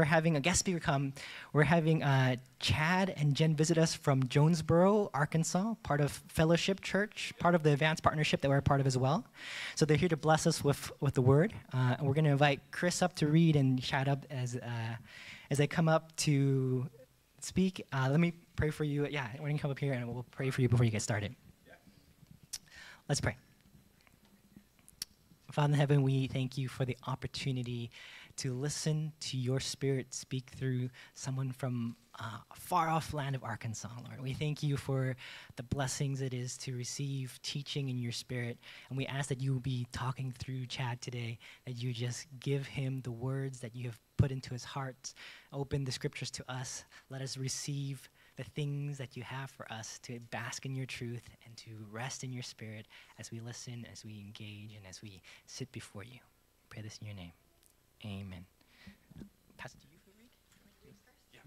We're having a guest speaker come. We're having Chad and Jen visit us from Jonesboro, Arkansas, part of Fellowship Church, part of the Advanced Partnership that we're a part of as well. So they're here to bless us with the word. And we're going to invite Chris up to read and Chad up as they come up to speak. Let me pray for you. Yeah, we're going to come up here and we'll pray for you before you get started. Yeah. Let's pray. Father in heaven, we thank you for the opportunity to listen to your spirit speak through someone from a far-off land of Arkansas, Lord. We thank you for the blessings it is to receive teaching in your spirit, and we ask that you will be talking through Chad today, that you just give him the words that you have put into his heart. Open the scriptures to us. Let us receive the things that you have for us to bask in your truth and to rest in your spirit as we listen, as we engage, and as we sit before you. Pray this in your name. Amen. Pastor, do you read? Yeah.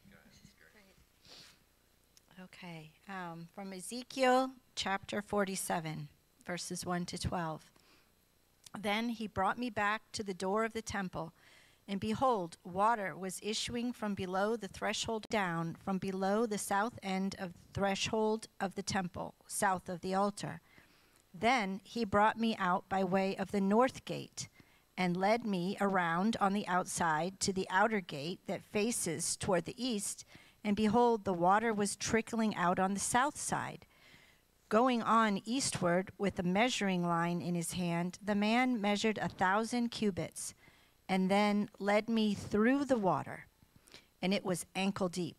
Okay. From Ezekiel chapter 47, verses 1 to 12. Then he brought me back to the door of the temple, and behold, water was issuing from below the threshold down, from below the south end of the threshold of the temple, south of the altar. Then he brought me out by way of the north gate, and led me around on the outside to the outer gate that faces toward the east, and behold, the water was trickling out on the south side. Going on eastward with a measuring line in his hand, the man measured 1,000 cubits, and then led me through the water, and it was ankle deep.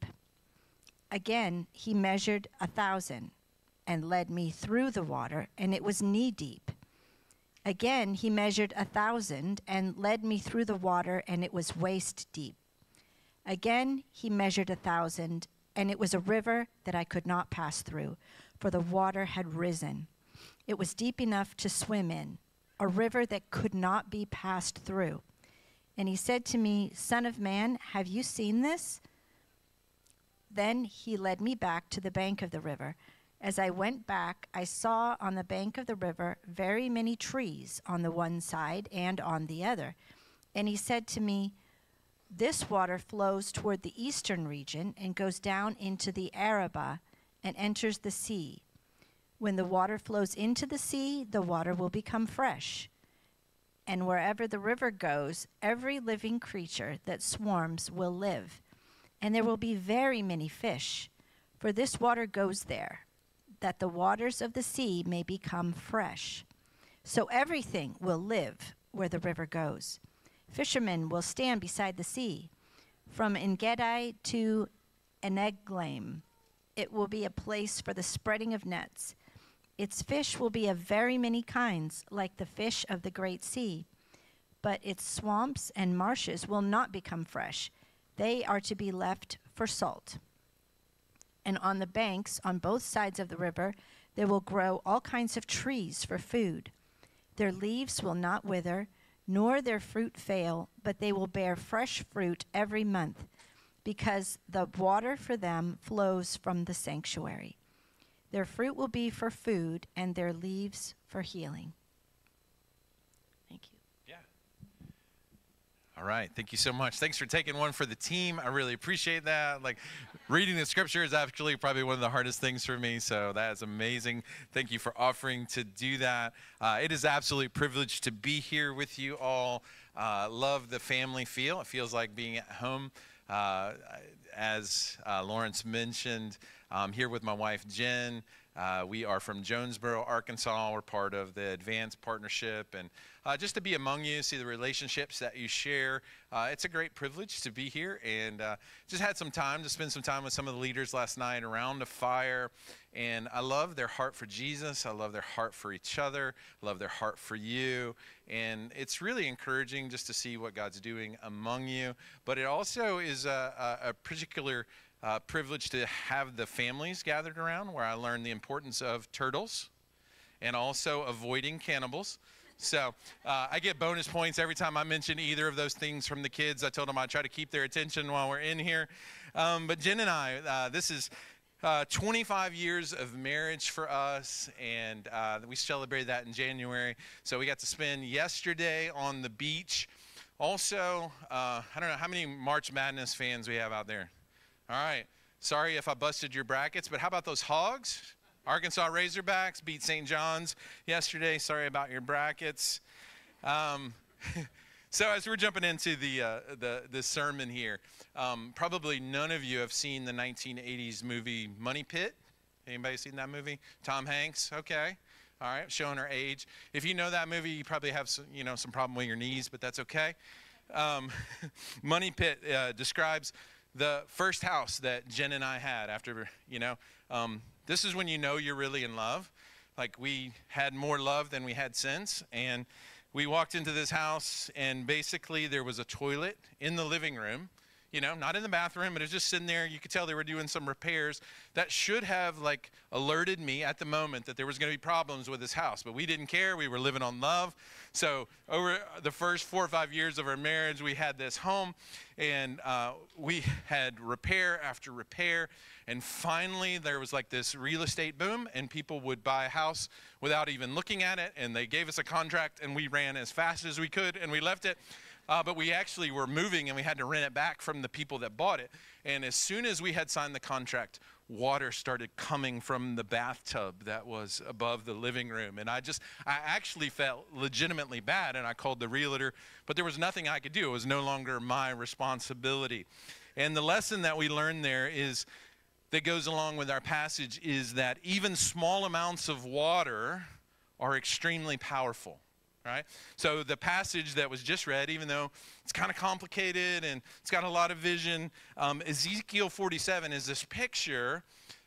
Again he measured 1,000, and led me through the water, and it was knee deep. Again he measured 1,000, and led me through the water, and it was waist deep. Again he measured 1,000, and it was a river that I could not pass through, for the water had risen. It was deep enough to swim in, a river that could not be passed through. And he said to me, Son of man, have you seen this? Then he led me back to the bank of the river. As I went back, I saw on the bank of the river very many trees on the one side and on the other. And he said to me, This water flows toward the eastern region and goes down into the Arabah and enters the sea. When the water flows into the sea, the water will become fresh. And wherever the river goes, every living creature that swarms will live. And there will be very many fish, for this water goes there, that the waters of the sea may become fresh. So everything will live where the river goes. Fishermen will stand beside the sea. From En-gedi to Eneglaim, it will be a place for the spreading of nets. Its fish will be of very many kinds, like the fish of the great sea. But its swamps and marshes will not become fresh. They are to be left for salt. And on the banks, on both sides of the river, there will grow all kinds of trees for food. Their leaves will not wither, nor their fruit fail, but they will bear fresh fruit every month, because the water for them flows from the sanctuary. Their fruit will be for food, and their leaves for healing. Thank you. Yeah. All right. Thank you so much. Thanks for taking one for the team. I really appreciate that. Like, reading the scripture is actually probably one of the hardest things for me, so that is amazing. Thank you for offering to do that. It is absolutely a privilege to be here with you all. Love the family feel. It feels like being at home. As Lawrence mentioned, I'm here with my wife, Jen. We are from Jonesboro, Arkansas. We're part of the Advanced Partnership. And just to be among you, see the relationships that you share, it's a great privilege to be here. And just had some time to spend some time with some of the leaders last night around the fire. And I love their heart for Jesus. I love their heart for each other. I love their heart for you. And it's really encouraging just to see what God's doing among you. But it also is a particular privilege to have the families gathered around, where I learned the importance of turtles and also avoiding cannibals. So I get bonus points every time I mention either of those things from the kids. I told them I'd try to keep their attention while we're in here. But Jen and I, this is 25 years of marriage for us, and we celebrated that in January. So we got to spend yesterday on the beach Also, I don't know how many March Madness fans we have out there. All right. Sorry if I busted your brackets, but how about those Hogs? Arkansas Razorbacks beat St. John's yesterday. Sorry about your brackets. So as we're jumping into the sermon here, probably none of you have seen the 1980s movie Money Pit. Anybody seen that movie? Tom Hanks. Okay. All right. Showing our age. If you know that movie, you probably have some problem with your knees, but that's okay. Money Pit describes the first house that Jen and I had after, this is when you know you're really in love. Like, we had more love than we had since, and we walked into this house, and basically there was a toilet in the living room, not in the bathroom, but it was just sitting there. You could tell they were doing some repairs that should have alerted me at the moment that there was going to be problems with this house, but we didn't care. We were living on love. So over the first 4 or 5 years of our marriage, we had this home, and we had repair after repair. And finally, there was this real estate boom, and people would buy a house without even looking at it. And they gave us a contract, and we ran as fast as we could, and we left it. But we actually were moving, and we had to rent it back from the people that bought it. And as soon as we had signed the contract, water started coming from the bathtub that was above the living room. And I actually felt legitimately bad, and I called the realtor, but there was nothing I could do. It was no longer my responsibility. And the lesson that we learned there that goes along with our passage is that even small amounts of water are extremely powerful. Right? So the passage that was just read, even though it's kind of complicated and it's got a lot of vision, Ezekiel 47 is this picture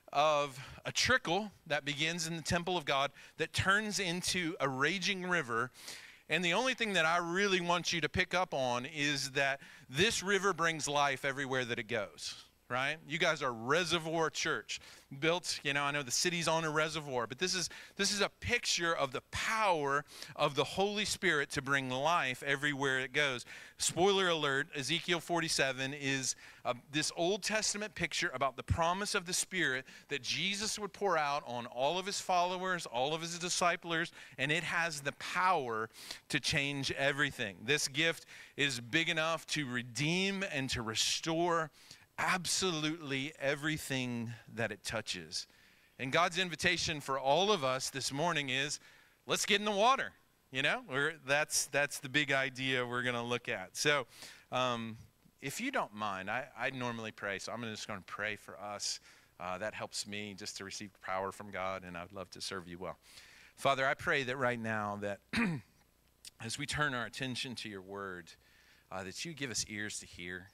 of a trickle that begins in the temple of God that turns into a raging river. And the only thing that I really want you to pick up on is that this river brings life everywhere that it goes. Right? You guys are Reservoir Church, built, I know the city's on a reservoir, but this is a picture of the power of the Holy Spirit to bring life everywhere it goes. Spoiler alert, Ezekiel 47 is this Old Testament picture about the promise of the Spirit that Jesus would pour out on all of his followers, all of his disciples, and it has the power to change everything. This gift is big enough to redeem and to restore absolutely everything that it touches. And God's invitation for all of us this morning is, let's get in the water. That's the big idea we're going to look at. So if you don't mind, I normally pray, so I'm just going to pray for us. That helps me just to receive power from God, and I'd love to serve you well. Father, I pray that right now that as we turn our attention to your word, that you give us ears to hear.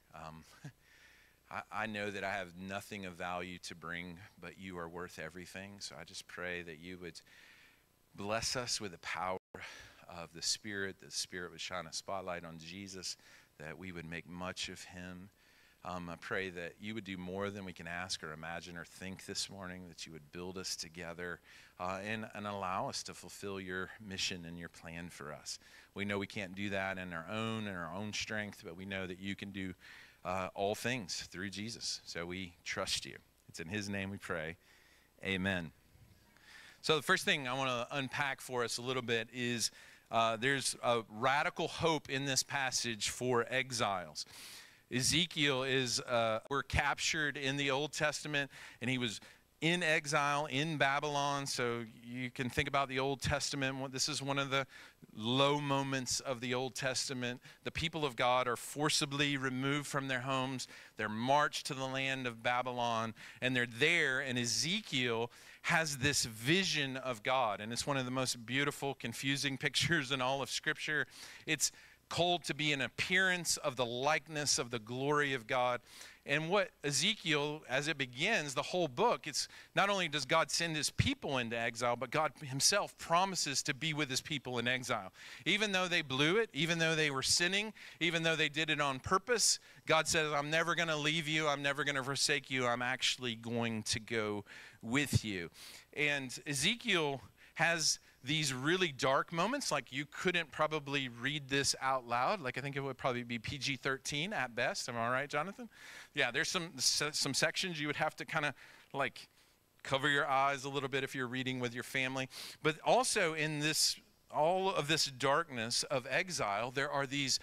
I know that I have nothing of value to bring, but you are worth everything. So I just pray that you would bless us with the power of the Spirit would shine a spotlight on Jesus, that we would make much of him. I pray that you would do more than we can ask or imagine or think this morning, that you would build us together and allow us to fulfill your mission and your plan for us. We know we can't do that in our own strength, but we know that you can do all things through Jesus. So we trust you. It's in his name we pray. Amen. So the first thing I want to unpack for us a little bit is there's a radical hope in this passage for exiles. Ezekiel were captured in the Old Testament, and he was in exile in Babylon. So you can think about the Old Testament. This is one of the low moments of the Old Testament. The people of God are forcibly removed from their homes. They're marched to the land of Babylon, and they're there, and Ezekiel has this vision of God. And it's one of the most beautiful, confusing pictures in all of Scripture. It's called to be an appearance of the likeness of the glory of God. And what Ezekiel, as it begins, the whole book, it's not only does God send his people into exile, but God himself promises to be with his people in exile. Even though they blew it, even though they were sinning, even though they did it on purpose, God says, I'm never going to leave you. I'm never going to forsake you. I'm actually going to go with you. And Ezekiel has these really dark moments. Like, you couldn't probably read this out loud. Like, I think it would probably be PG-13 at best. Am I right, Jonathan? Yeah, there's some sections you would have to kind of like cover your eyes a little bit if you're reading with your family. But also in all of this darkness of exile, there are these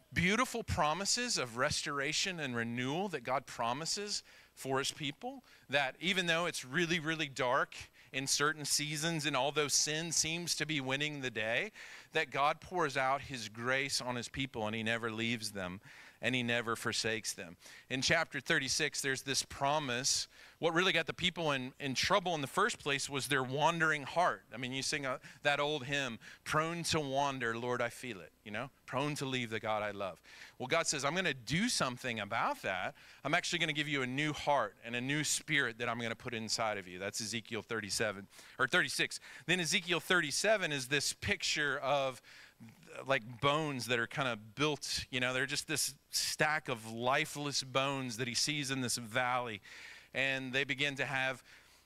beautiful promises of restoration and renewal that God promises for his people, that even though it's really, really dark in certain seasons and although sin seems to be winning the day, that God pours out his grace on his people and he never leaves them and he never forsakes them. In chapter 36, there's this promise. What really got the people in trouble in the first place was their wandering heart. I mean, you sing that old hymn, prone to wander, Lord, I feel it, prone to leave the God I love. Well, God says, I'm going to do something about that. I'm actually going to give you a new heart and a new spirit that I'm going to put inside of you. That's Ezekiel 36. Then Ezekiel 37 is this picture of like bones that are kind of built, they're just this stack of lifeless bones that he sees in this valley. And they begin to have,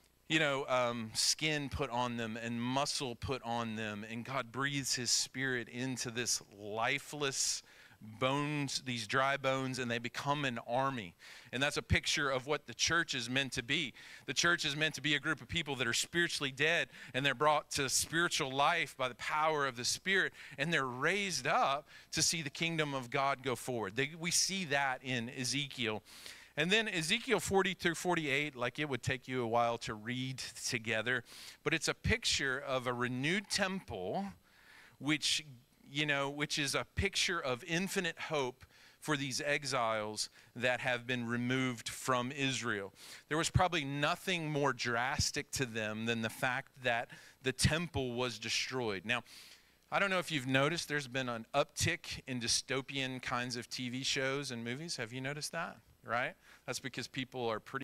skin put on them and muscle put on them. And God breathes his spirit into this lifeless bones, these dry bones, and they become an army. And that's a picture of what the church is meant to be. The church is meant to be a group of people that are spiritually dead, and they're brought to spiritual life by the power of the Spirit, and they're raised up to see the kingdom of God go forward. We see that in Ezekiel. And then Ezekiel 40 through 48, like it would take you a while to read together, but it's a picture of a renewed temple, which is a picture of infinite hope for these exiles that have been removed from Israel. There was probably nothing more drastic to them than the fact that the temple was destroyed. Now, I don't know if you've noticed, there's been an uptick in dystopian kinds of TV shows and movies. Have you noticed that? Right? That's because people are pretty.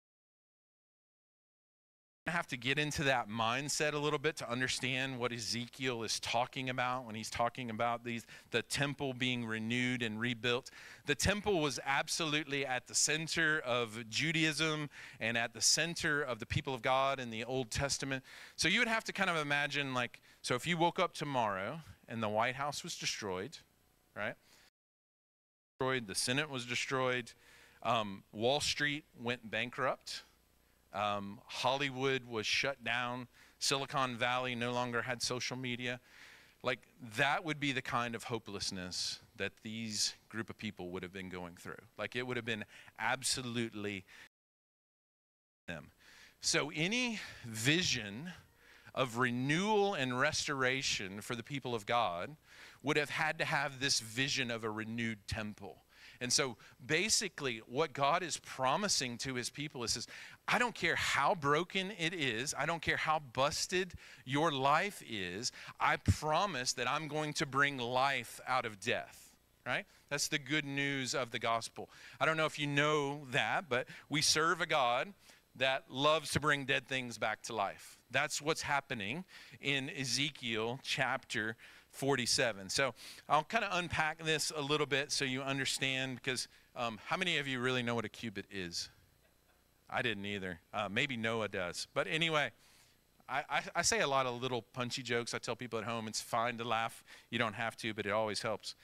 I have to get into that mindset a little bit to understand what Ezekiel is talking about when he's talking about the temple being renewed and rebuilt. The temple was absolutely at the center of Judaism and at the center of the people of God in the Old Testament. So you would have to kind of imagine so if you woke up tomorrow and the White House was destroyed, right? The Senate was destroyed. Wall Street went bankrupt. Hollywood was shut down. Silicon Valley no longer had social media. That would be the kind of hopelessness that these group of people would have been going through. It would have been absolutely them. So any vision of renewal and restoration for the people of God would have had to have this vision of a renewed temple. And so basically what God is promising to his people is this: I don't care how broken it is. I don't care how busted your life is. I promise that I'm going to bring life out of death, right? That's the good news of the gospel. I don't know if you know that, but we serve a God that loves to bring dead things back to life. That's what's happening in Ezekiel chapter 47. So I'll kind of unpack this a little bit so you understand, because how many of you really know what a cubit is? I didn't either. Maybe Noah does. But anyway, I say a lot of little punchy jokes. I tell people at home it's fine to laugh. You don't have to, but it always helps.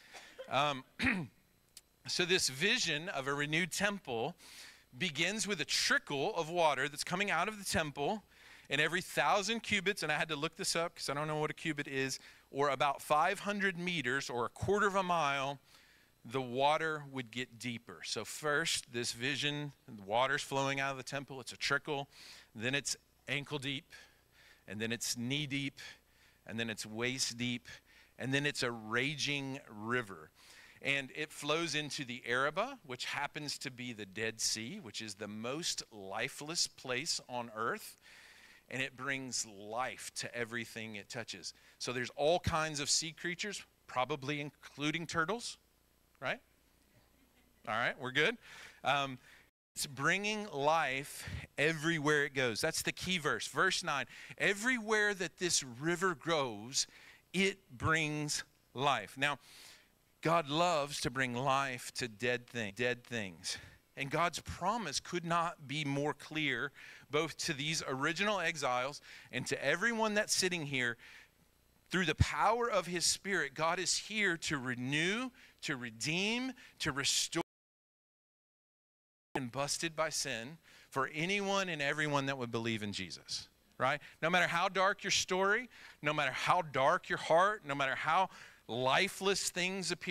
So this vision of a renewed temple begins with a trickle of water that's coming out of the temple, and every 1,000 cubits, and I had to look this up because I don't know what a cubit is, or about 500 meters or a quarter of a mile, the water would get deeper. So first, this vision, the water's flowing out of the temple. It's a trickle. Then it's ankle deep. And then it's knee deep. And then it's waist deep. And then it's a raging river. And it flows into the Arabah, which happens to be the Dead Sea, which is the most lifeless place on earth. And it brings life to everything it touches. So there's all kinds of sea creatures, probably including turtles, right? All right, we're good. It's bringing life everywhere it goes. That's the key verse. Verse 9, everywhere that this river goes, it brings life. Now, God loves to bring life to dead things. And God's promise could not be more clear, both to these original exiles and to everyone that's sitting here. Through the power of his Spirit, God is here to renew, to redeem, to restore, and busted by sin for anyone and everyone that would believe in Jesus, right? No matter how dark your story, no matter how dark your heart, no matter how lifeless things appear,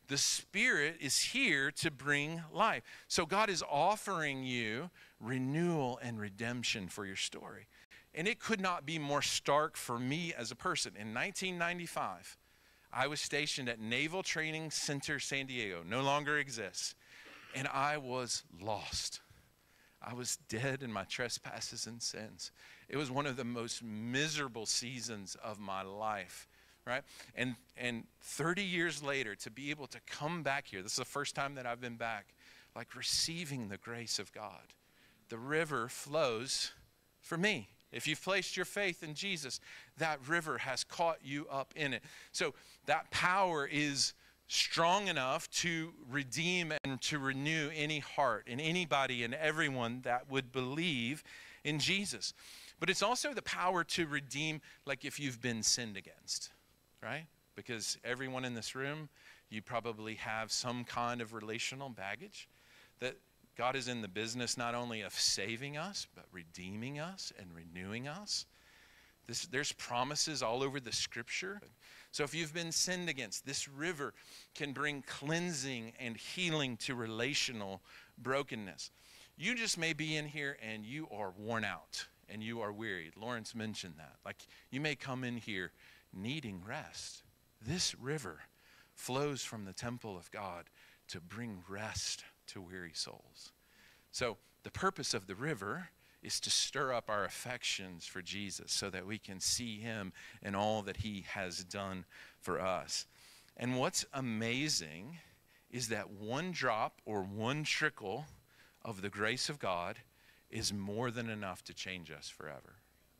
The Spirit is here to bring life. So God is offering you renewal and redemption for your story. And it could not be more stark for me as a person. In 1995, I was stationed at Naval Training Center, San Diego. No longer exists. And I was lost. I was dead in my trespasses and sins. It was one of the most miserable seasons of my life, right? And 30 years later, to be able to come back here, this is the first time that I've been back, like receiving the grace of God. The river flows for me. If you've placed your faith in Jesus, that river has caught you up in it. So that power is strong enough to redeem and to renew any heart and anybody and everyone that would believe in Jesus. But it's also the power to redeem, like if you've been sinned against, right? Because everyone in this room, you probably have some kind of relational baggage, that God is in the business not only of saving us, but redeeming us and renewing us. There's promises all over the scripture. So if you've been sinned against, this river can bring cleansing and healing to relational brokenness. You just may be in here and you are worn out and you are wearied. Lawrence mentioned that. Like, you may come in here needing rest. This river flows from the temple of God to bring rest to weary souls. So the purpose of the river is to stir up our affections for Jesus so that we can see him and all that he has done for us. And what's amazing is that one drop or one trickle of the grace of God is more than enough to change us forever.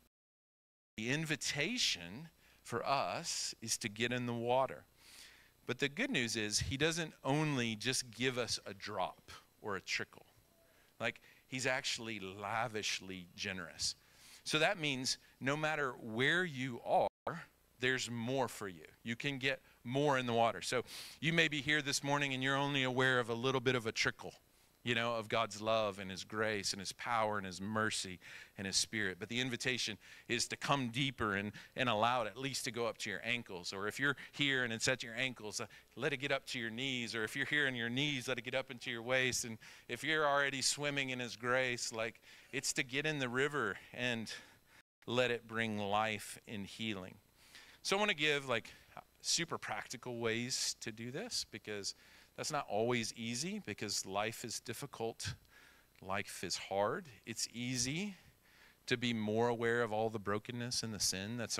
The invitation for us is to get in the water. But the good news is he doesn't only just give us a drop or a trickle. Like, he's actually lavishly generous. So that means no matter where you are, there's more for you. You can get more in the water. So you may be here this morning and you're only aware of a little bit of a trickle, of God's love and his grace and his power and his mercy and his spirit. But the invitation is to come deeper and allow it at least to go up to your ankles. Or if you're here and it's at your ankles, let it get up to your knees. Or if you're here in your knees, let it get up into your waist. And if you're already swimming in his grace, like, it's to get in the river and let it bring life and healing. So I want to give like super practical ways to do this, because that's not always easy, because life is difficult. Life is hard. It's easy to be more aware of all the brokenness and the sin that's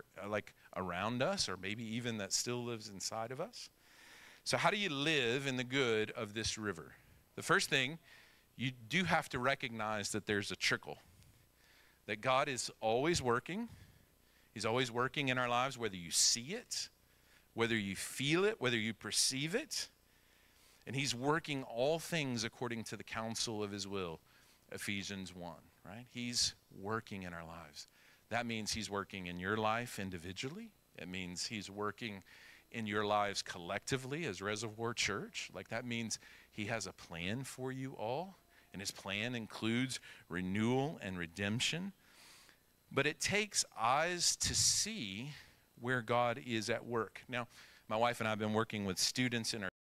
around us, or maybe even that still lives inside of us. So how do you live in the good of this river? The first thing, you do have to recognize that there's a trickle, that God is always working. He's always working in our lives, whether you see it, whether you feel it, whether you perceive it. And he's working all things according to the counsel of his will, Ephesians 1, right? He's working in our lives. That means he's working in your life individually. It means he's working in your lives collectively as Reservoir Church. Like, that means he has a plan for you all, and his plan includes renewal and redemption. But it takes eyes to see where God is at work. Now, my wife and I have been working with students in our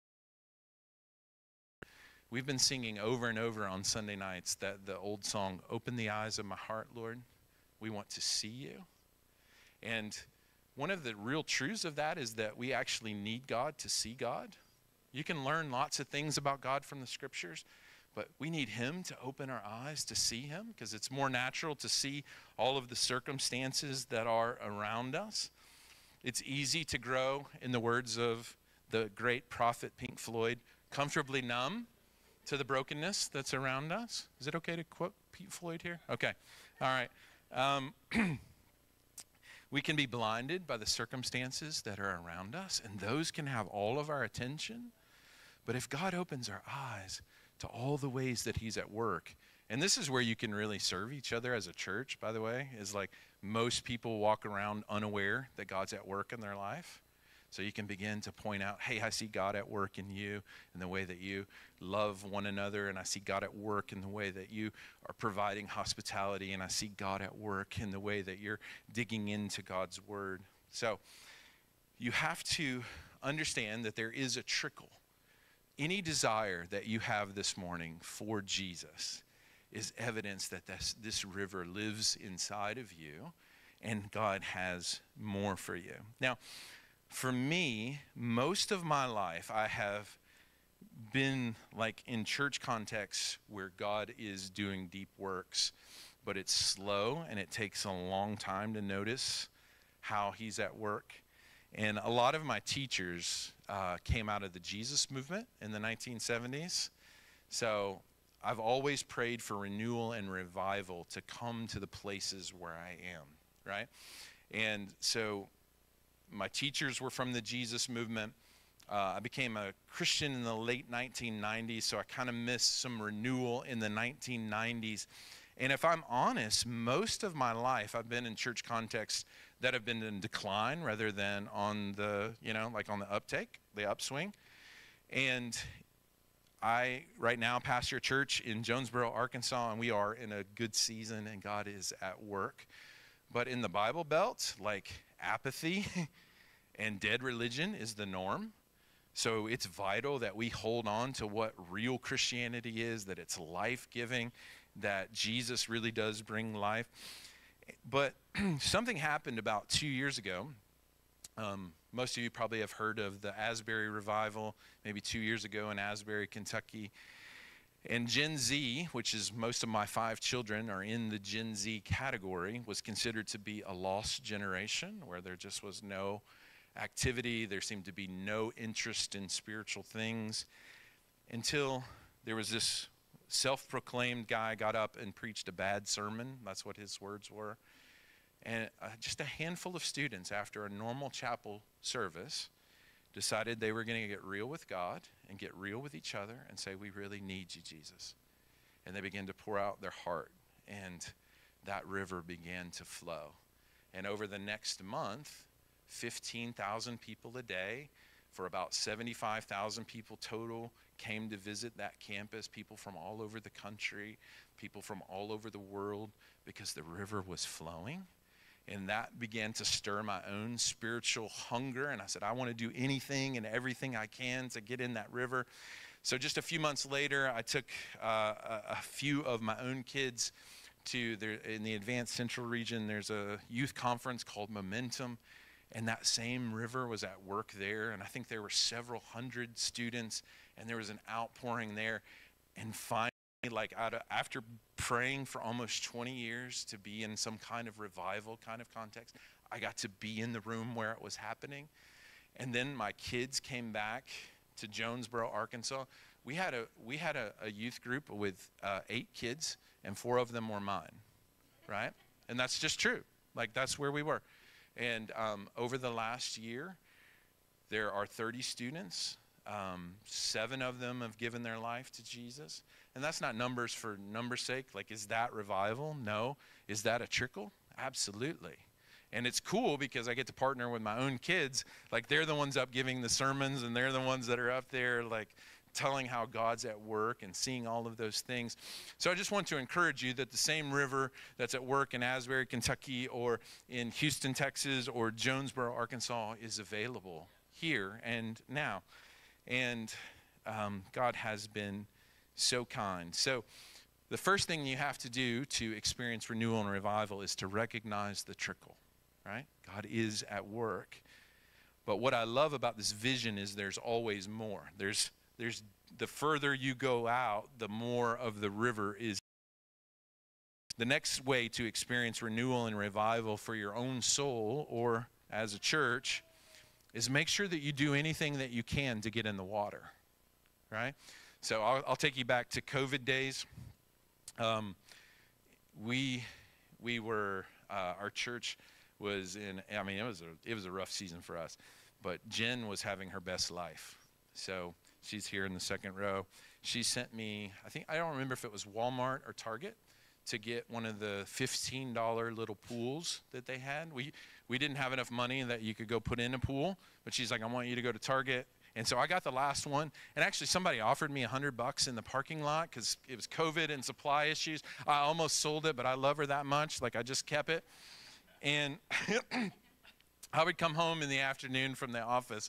We've been singing over and over on Sunday nights the old song, "Open the eyes of my heart, Lord. We want to see you." And one of the real truths of that is that we actually need God to see God. You can learn lots of things about God from the scriptures, but we need him to open our eyes to see him, because it's more natural to see all of the circumstances that are around us. It's easy to grow, in the words of the great prophet Pink Floyd, comfortably numb to the brokenness that's around us. Is it okay to quote Pete Floyd here? Okay. All right. We can be blinded by the circumstances that are around us, and those can have all of our attention. But if God opens our eyes to all the ways that he's at work, and this is where you can really serve each other as a church, by the way, is like most people walk around unaware that God's at work in their life. So you can begin to point out, hey, I see God at work in you in the way that you love one another, and I see God at work in the way that you are providing hospitality, and I see God at work in the way that you're digging into God's word. So you have to understand that there is a trickle. Any desire that you have this morning for Jesus is evidence that this river lives inside of you, and God has more for you. Now, for me, most of my life, I have been like in church contexts where God is doing deep works, but it's slow and it takes a long time to notice how he's at work. And a lot of my teachers came out of the Jesus movement in the 1970s. So I've always prayed for renewal and revival to come to the places where I am, right? And so my teachers were from the Jesus movement. I became a Christian in the late 1990s, so I kind of missed some renewal in the 1990s. And if I'm honest, most of my life I've been in church contexts that have been in decline rather than on the, like on the uptake, the upswing. And I, right now, pastor a church in Jonesboro, Arkansas, and we are in a good season, and God is at work. But in the Bible Belt, like apathy and dead religion is the norm. So it's vital that we hold on to what real Christianity is, that it's life-giving, that Jesus really does bring life. But something happened about 2 years ago. Most of you probably have heard of the Asbury revival, maybe 2 years ago in Asbury, Kentucky. And Gen Z, which is most of my 5 children are in the Gen Z category, was considered to be a lost generation where there just was no activity. There seemed to be no interest in spiritual things until there was this self-proclaimed guy got up and preached a bad sermon. That's what his words were. And just a handful of students after a normal chapel service decided they were going to get real with God and get real with each other and say, we really need you, Jesus. And they began to pour out their heart, and that river began to flow. And over the next month, 15,000 people a day for about 75,000 people total came to visit that campus, people from all over the country, people from all over the world, because the river was flowing. And that began to stir my own spiritual hunger. And I said, I want to do anything and everything I can to get in that river. So just a few months later, I took a few of my own kids to in the Advanced Central region. There's a youth conference called Momentum. And that same river was at work there. And I think there were several hundred students. And there was an outpouring there. And finally, after praying for almost 20 years to be in some kind of revival kind of context, I got to be in the room where it was happening. And then my kids came back to Jonesboro, Arkansas. We had a youth group with 8 kids, and 4 of them were mine, right? And that's just true. Like, that's where we were. And over the last year, there are 30 students. 7 of them have given their life to Jesus. And that's not numbers for numbers' sake. Like, is that revival? No. Is that a trickle? Absolutely. And it's cool because I get to partner with my own kids. Like, they're the ones up giving the sermons, and they're the ones that are up there, like, telling how God's at work and seeing all of those things. So I just want to encourage you that the same river that's at work in Asbury, Kentucky, or in Houston, Texas, or Jonesboro, Arkansas, is available here and now. And God has been so kind. So the first thing you have to do to experience renewal and revival is to recognize the trickle, right? God is at work. But what I love about this vision is there's always more. There's the further you go out, the more of the river is. The next way to experience renewal and revival for your own soul or as a church is make sure that you do anything that you can to get in the water, right? So I'll take you back to COVID days. We were our church was in. I mean, it was a rough season for us, but Jen was having her best life. So she's here in the second row. She sent me, I don't remember if it was Walmart or Target, to get one of the $15 little pools that they had. We didn't have enough money that you could go put in a pool, but she's like, I want you to go to Target. And so I got the last one. And actually somebody offered me $100 in the parking lot because it was COVID and supply issues. I almost sold it, but I love her that much. Like, I just kept it. And I would come home in the afternoon from the office,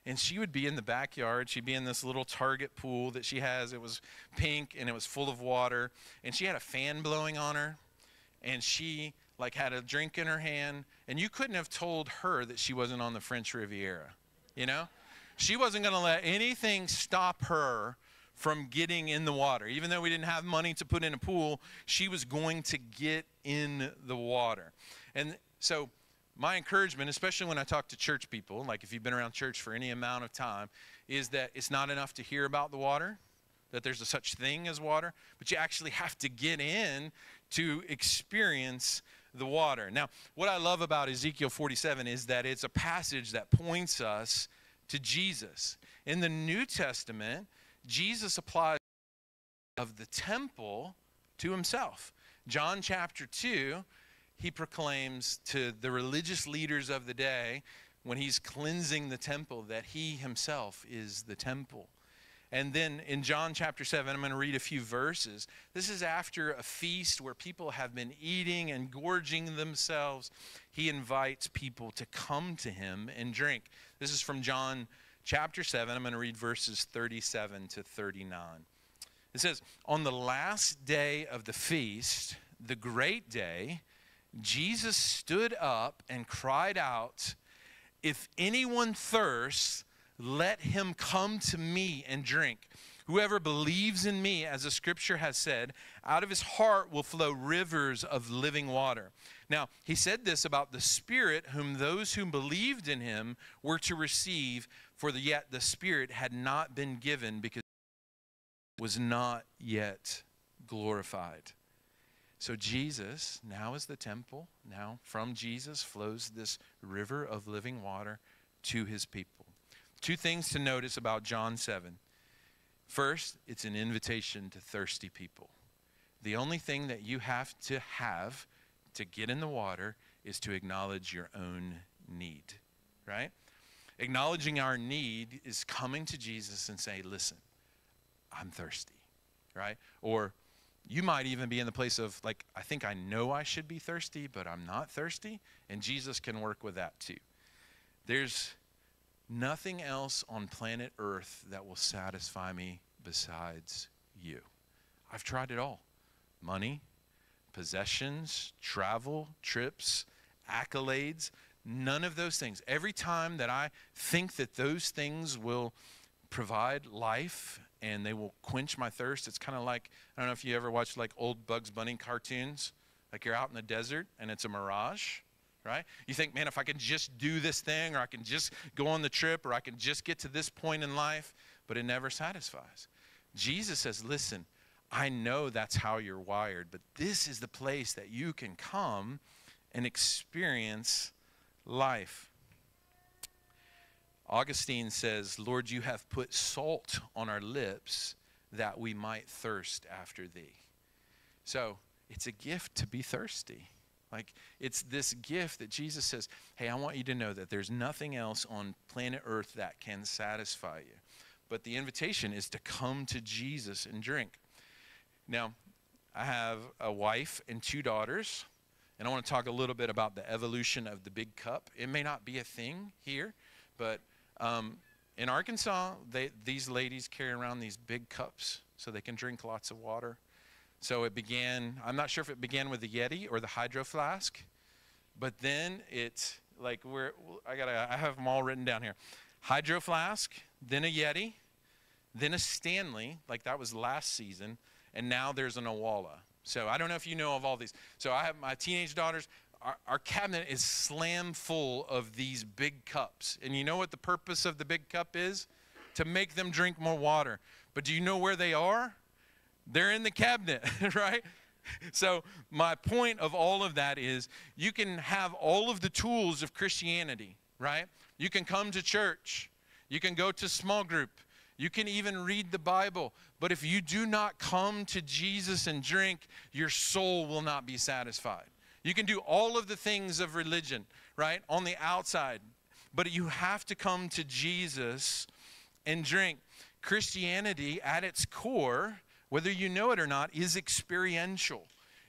And she would be in the backyard. She'd be in this little Target pool that she has. It was pink and it was full of water. And she had a fan blowing on her. And she like had a drink in her hand. And you couldn't have told her that she wasn't on the French Riviera, you know? She wasn't going to let anything stop her from getting in the water. Even though we didn't have money to put in a pool, she was going to get in the water. And so my encouragement, especially when I talk to church people, like if you've been around church for any amount of time, is that it's not enough to hear about the water, that there's a such thing as water, but you actually have to get in to experience the water. Now, what I love about Ezekiel 47 is that it's a passage that points us to Jesus. In the New Testament, Jesus applies of the temple to himself. John chapter 2, he proclaims to the religious leaders of the day when he's cleansing the temple that he himself is the temple. And then in John chapter 7, I'm going to read a few verses. This is after a feast where people have been eating and gorging themselves. He invites people to come to him and drink. This is from John chapter 7. I'm going to read verses 37 to 39. It says, "On the last day of the feast, the great day, Jesus stood up and cried out, 'If anyone thirsts, let him come to me and drink. Whoever believes in me, as the scripture has said, out of his heart will flow rivers of living water.' Now, he said this about the Spirit, whom those who believed in him were to receive, for yet the Spirit had not been given because it was not yet glorified." So Jesus now is the temple. Now from Jesus flows this river of living water to his people. Two things to notice about John 7. First, it's an invitation to thirsty people. The only thing that you have to get in the water is to acknowledge your own need, right? Acknowledging our need is coming to Jesus and saying, "Listen, I'm thirsty," right? Or you might even be in the place of, like, I think I know I should be thirsty, but I'm not thirsty. And Jesus can work with that too. There's nothing else on planet Earth that will satisfy me besides you. I've tried it all. Money, possessions, travel, trips, accolades, none of those things. Every time that I think that those things will provide life and they will quench my thirst, it's kind of like, I don't know if you ever watched like old Bugs Bunny cartoons, like you're out in the desert and it's a mirage, right? You think, man, if I can just do this thing, or I can just go on the trip, or I can just get to this point in life, but it never satisfies. Jesus says, listen, I know that's how you're wired, but this is the place that you can come and experience life. Augustine says, Lord, you have put salt on our lips that we might thirst after thee. So it's a gift to be thirsty. Like, it's this gift that Jesus says, hey, I want you to know that there's nothing else on planet Earth that can satisfy you. But the invitation is to come to Jesus and drink. Now, I have a wife and 2 daughters, and I want to talk a little bit about the evolution of the big cup. It may not be a thing here, but in Arkansas, these ladies carry around these big cups so they can drink lots of water. So it began, I'm not sure if it began with the Yeti or the Hydro Flask, but then it's like I have them all written down here. Hydro Flask, then a Yeti, then a Stanley, like that was last season, and now there's an Owala. So I don't know if you know of all these. So I have my teenage daughters. Our cabinet is slam full of these big cups. And you know what the purpose of the big cup is? To make them drink more water. But do you know where they are? They're in the cabinet, right? So my point of all of that is you can have all of the tools of Christianity, right? You can come to church. You can go to small group. You can even read the Bible. But if you do not come to Jesus and drink, your soul will not be satisfied. You can do all of the things of religion, right, on the outside. But you have to come to Jesus and drink. Christianity, at its core, whether you know it or not, is experiential.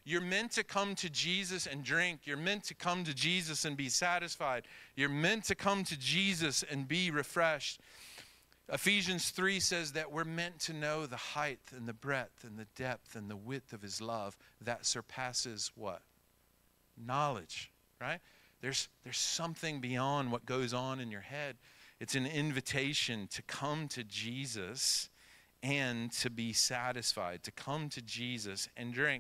You're meant to come to Jesus and drink. You're meant to come to Jesus and be satisfied. You're meant to come to Jesus and be refreshed. Ephesians 3 says that we're meant to know the height and the breadth and the depth and the width of his love that surpasses what? Knowledge, right? There's something beyond what goes on in your head. It's an invitation to come to Jesus and to be satisfied, to come to Jesus and drink.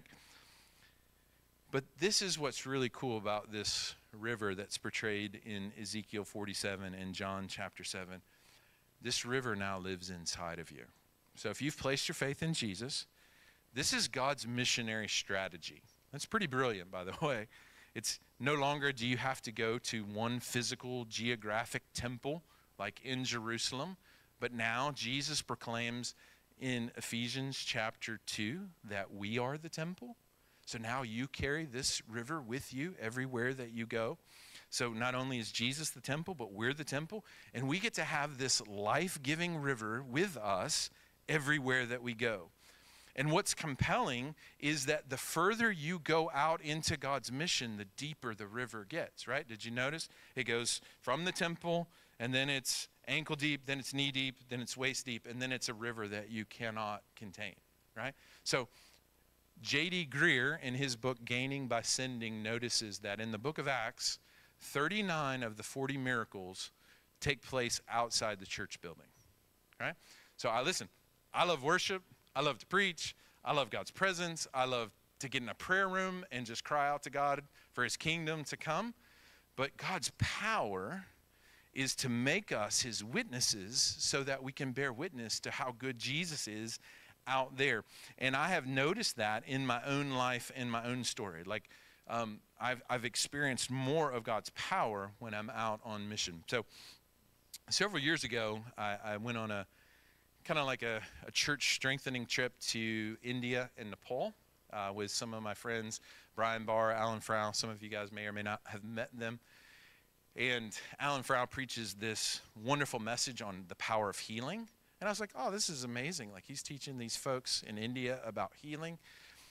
But this is what's really cool about this river that's portrayed in Ezekiel 47 and John chapter 7. This river now lives inside of you. So if you've placed your faith in Jesus, this is God's missionary strategy. That's pretty brilliant, by the way. It's no longer do you have to go to one physical geographic temple like in Jerusalem, but now Jesus proclaims in Ephesians chapter 2 that we are the temple. So now you carry this river with you everywhere that you go. So not only is Jesus the temple, but we're the temple. And we get to have this life-giving river with us everywhere that we go. And what's compelling is that the further you go out into God's mission, the deeper the river gets, right? Did you notice? It goes from the temple, and then it's ankle deep, then it's knee deep, then it's waist deep, and then it's a river that you cannot contain, right? So J.D. Greer, in his book Gaining by Sending, notices that in the book of Acts, 39 of the 40 miracles take place outside the church building, right? So I love worship. I love to preach. I love God's presence. I love to get in a prayer room and just cry out to God for his kingdom to come. But God's power is to make us his witnesses so that we can bear witness to how good Jesus is out there. And I have noticed that in my own life, in my own story. Like I've experienced more of God's power when I'm out on mission. So several years ago, I went on a kind of like a church strengthening trip to India and Nepal with some of my friends, Brian Barr, Alan Frau. Some of you guys may or may not have met them. And Alan Frau preaches this wonderful message on the power of healing. And I was like, oh, this is amazing. Like he's teaching these folks in India about healing.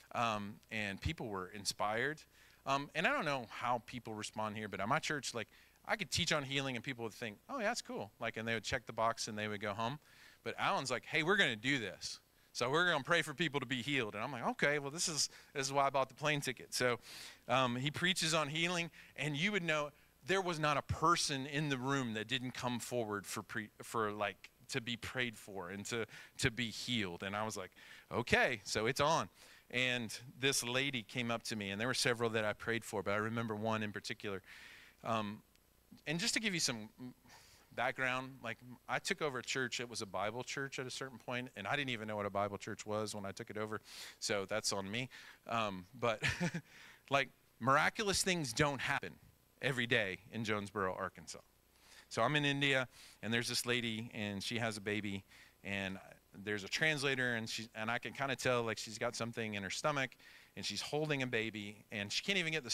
And people were inspired. And I don't know how people respond here, but at my church, like I could teach on healing and people would think, oh, yeah, that's cool. Like, and they would check the box and they would go home. But Alan's like, hey, we're going to do this. So we're going to pray for people to be healed. And I'm like, okay, well, this is why I bought the plane ticket. So he preaches on healing, and you would know there was not a person in the room that didn't come forward for like to be prayed for and to be healed. And I was like, okay, so it's on. And this lady came up to me, and there were several that I prayed for, but I remember one in particular. And just to give you some background, like I took over a church. It was a Bible church at a certain point, and I didn't even know what a Bible church was when I took it over, so that's on me. But like miraculous things don't happen every day in Jonesboro, Arkansas. So I'm in India, and there's this lady, and she has a baby, and there's a translator, and I can kind of tell like she's got something in her stomach, and she's holding a baby, and she can't even get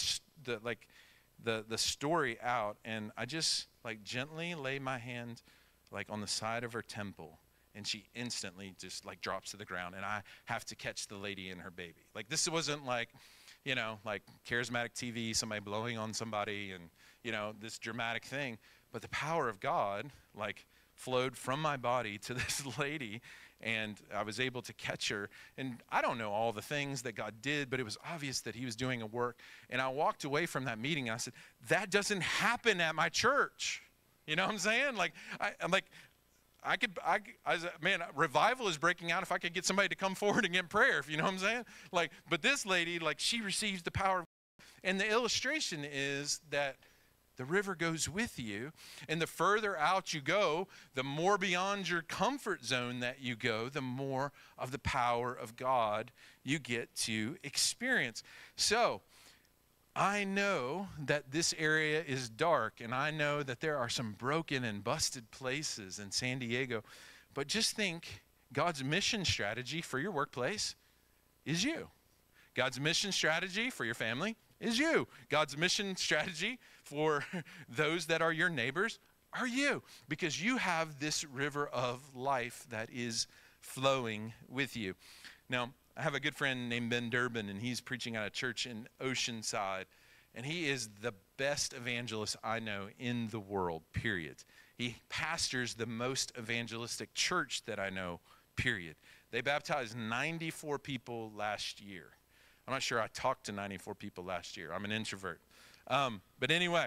the story out. And I just like gently lay my hand like on the side of her temple, and she instantly just like drops to the ground, and I have to catch the lady and her baby. Like this wasn't like, you know, like charismatic TV, somebody blowing on somebody and, you know, this dramatic thing. But the power of God like flowed from my body to this lady, and I was able to catch her. And I don't know all the things that God did, but it was obvious that he was doing a work. And I walked away from that meeting, and I said, that doesn't happen at my church. You know what I'm saying? Like, I'm like, I was, man, revival is breaking out if I could get somebody to come forward and get prayer, if you know what I'm saying? Like, but this lady, like, she receives the power. And the illustration is that the river goes with you, and the further out you go, the more beyond your comfort zone that you go, the more of the power of God you get to experience. So I know that this area is dark, and I know that there are some broken and busted places in San Diego, but just think God's mission strategy for your workplace is you. God's mission strategy for your family is you. God's mission strategy for those that are your neighbors are you, because you have this river of life that is flowing with you. Now, I have a good friend named Ben Durbin, and he's preaching at a church in Oceanside, and he is the best evangelist I know in the world, period. He pastors the most evangelistic church that I know, period. They baptized 94 people last year. I'm not sure I talked to 94 people last year. I'm an introvert. But anyway,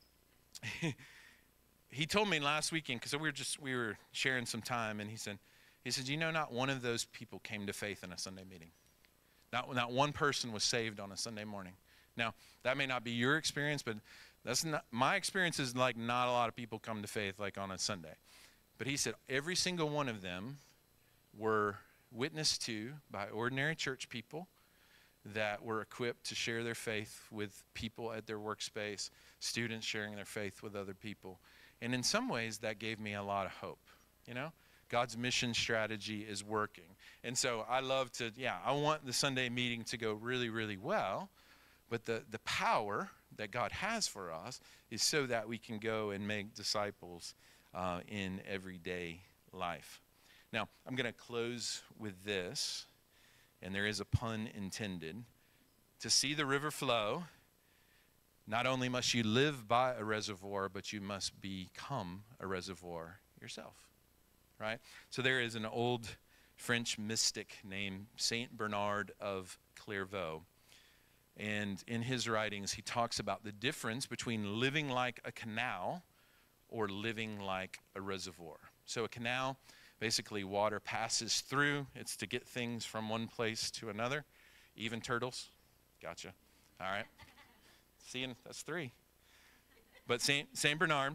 he told me last weekend, because we were sharing some time, and he said, you know, not one of those people came to faith in a Sunday meeting. Not one person was saved on a Sunday morning. Now, that may not be your experience, but that's not my experience. Is like not a lot of people come to faith like on a Sunday. But he said every single one of them were witnessed to by ordinary church people that were equipped to share their faith with people at their workspace, students sharing their faith with other people. And in some ways, that gave me a lot of hope, you know? God's mission strategy is working. And so I love to, I want the Sunday meeting to go really, really well. But the power that God has for us is so that we can go and make disciples in everyday life. Now, I'm going to close with this, and there is a pun intended. To see the river flow, not only must you live by a reservoir, but you must become a reservoir yourself. Right? So there is an old French mystic named Saint Bernard of Clairvaux. And in his writings, he talks about the difference between living like a canal or living like a reservoir. So a canal, basically water passes through. It's to get things from one place to another. Even turtles. Gotcha. All right. Seeing, that's 3. But Saint Bernard,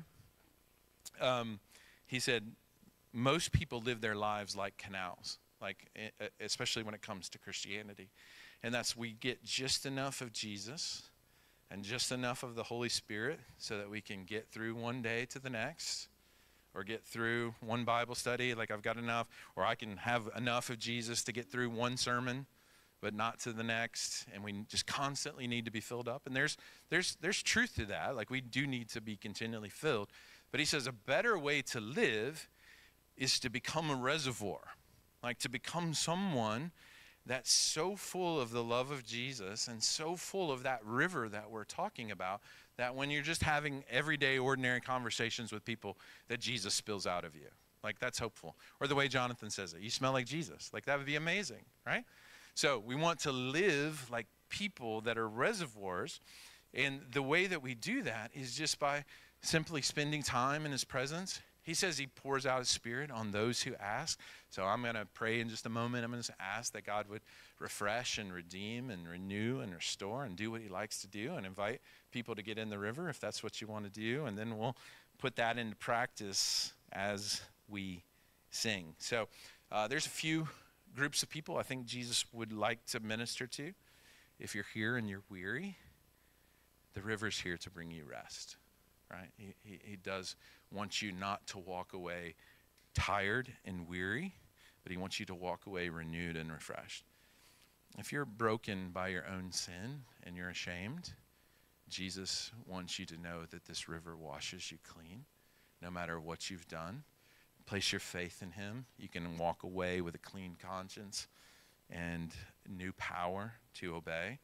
he said, most people live their lives like canals, like especially when it comes to Christianity. And that's we get just enough of Jesus and just enough of the Holy Spirit so that we can get through one day to the next, or get through one Bible study, like I've got enough, or I can have enough of Jesus to get through one sermon, but not to the next. And we just constantly need to be filled up. And there's truth to that. Like we do need to be continually filled. But he says a better way to live is to become a reservoir, like to become someone that's so full of the love of Jesus and so full of that river that we're talking about, that when you're just having everyday, ordinary conversations with people, that Jesus spills out of you. Like that's hopeful. Or the way Jonathan says it, you smell like Jesus. Like that would be amazing, right? So we want to live like people that are reservoirs. And the way that we do that is just by simply spending time in his presence. He says he pours out his Spirit on those who ask. So I'm going to pray in just a moment. I'm going to ask that God would refresh and redeem and renew and restore and do what he likes to do, and invite people to get in the river if that's what you want to do. And then we'll put that into practice as we sing. So there's a few groups of people I think Jesus would like to minister to. If you're here and you're weary, the river's here to bring you rest. Right? He does want you not to walk away tired and weary, but he wants you to walk away renewed and refreshed. If you're broken by your own sin and you're ashamed, Jesus wants you to know that this river washes you clean, no matter what you've done. Place your faith in him. You can walk away with a clean conscience and new power to obey.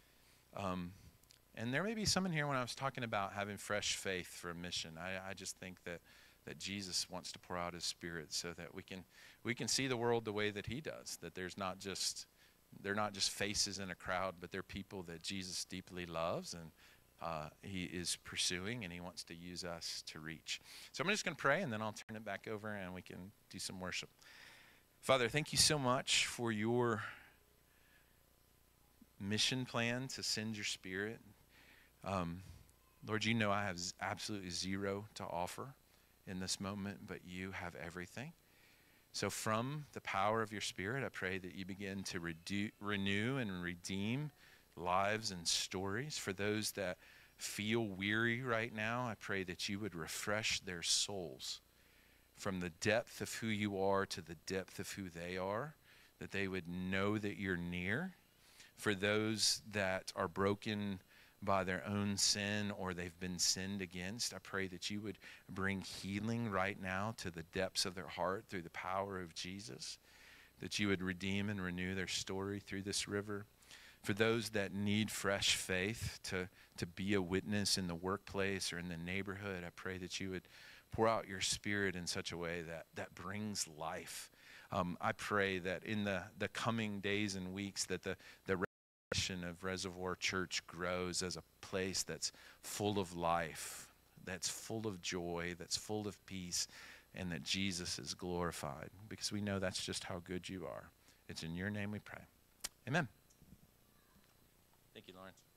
And there may be some in here when I was talking about having fresh faith for a mission. I just think that Jesus wants to pour out his Spirit so that we can see the world the way that he does. That they're not just faces in a crowd, but they're people that Jesus deeply loves and he is pursuing, and he wants to use us to reach. So I'm just going to pray, and then I'll turn it back over and we can do some worship. Father, thank you so much for your mission plan to send your Spirit. Lord, you know I have absolutely zero to offer in this moment, but you have everything. So from the power of your Spirit, I pray that you begin to renew and redeem lives and stories. For those that feel weary right now, I pray that you would refresh their souls from the depth of who you are to the depth of who they are, that they would know that you're near. For those that are broken by their own sin or they've been sinned against, I pray that you would bring healing right now to the depths of their heart through the power of Jesus. that you would redeem and renew their story through this river. For those that need fresh faith to be a witness in the workplace or in the neighborhood, I pray that you would pour out your Spirit in such a way that brings life. I pray that in the coming days and weeks that the revelation of Reservoir Church grows as a place that's full of life, that's full of joy, that's full of peace, and that Jesus is glorified, because we know that's just how good you are. It's in your name we pray. Amen. Thank you, Lawrence.